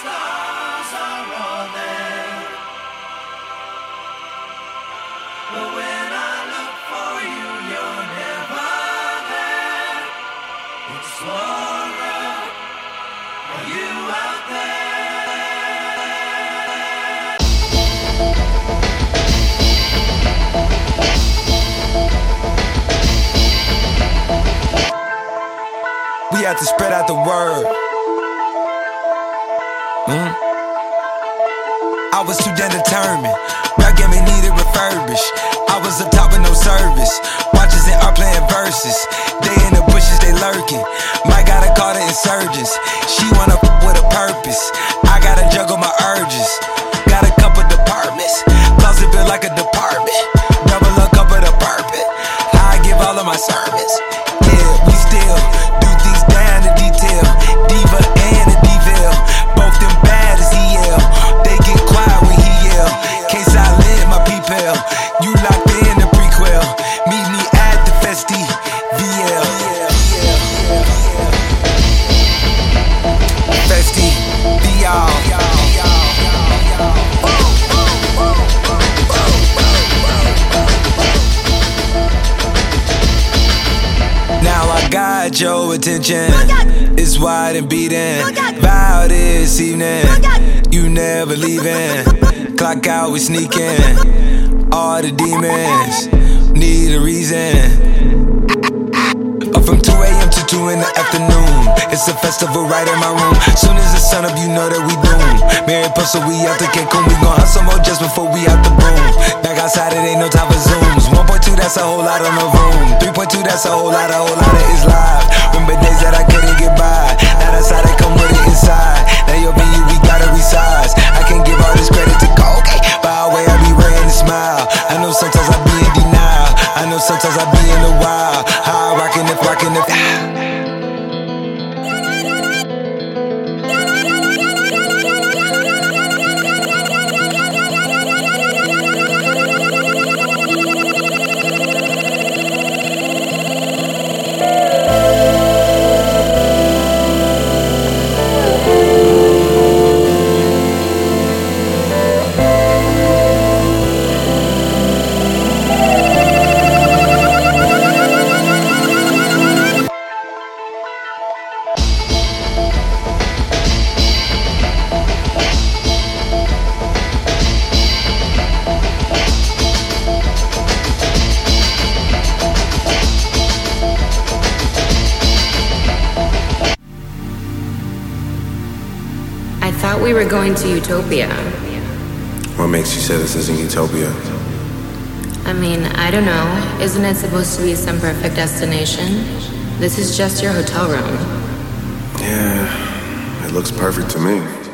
stars are all there, but when I look for you, you're never there. Explorer, are you out there? We have to spread out the word. I was too damn determined. Rap game needed refurbished. I was up top with no service. Watches and art playing verses. They in the bushes, they lurking. Might gotta call the insurgents. She wanna with a purpose. I gotta juggle my urges. Got a couple departments. Closet built like a department. Double a cup of the purpose. I give all of my sermons. Yeah, we still do things down to detail. Diva and a Deville, both them bad as EL. They get quiet when he yell. Case I live my P-Pel. You locked in the prequel. Meet me at the Festi VL. Festi VL. Now I got your attention. It's wide and beating. Vow this evening, you never leaving. Clock out, we sneaking. All the demons need a reason. Up from 2 a.m. to 2 in the afternoon. It's a festival right in my room. Soon as the sun up, you know that we doomed. Mary Puzzle, we out to Cancun. We gon' hustle more just before we out the broom. Back outside, it ain't no time for zooms. 1.2, that's a whole lot on the room. 3.2, that's a whole lot of it's live. Remember days that I couldn't get by. Now that's how they come with it inside. Now your venue, we gotta resize. I can't give all this credit to Koke. By the way, I be ready to smile. I know sometimes I be in denial. I know sometimes I be in the wild. How I rockin' if. I thought we were going to Utopia. What makes you say this isn't Utopia? I mean, I don't know. Isn't it supposed to be some perfect destination? This is just your hotel room. Yeah, it looks perfect to me.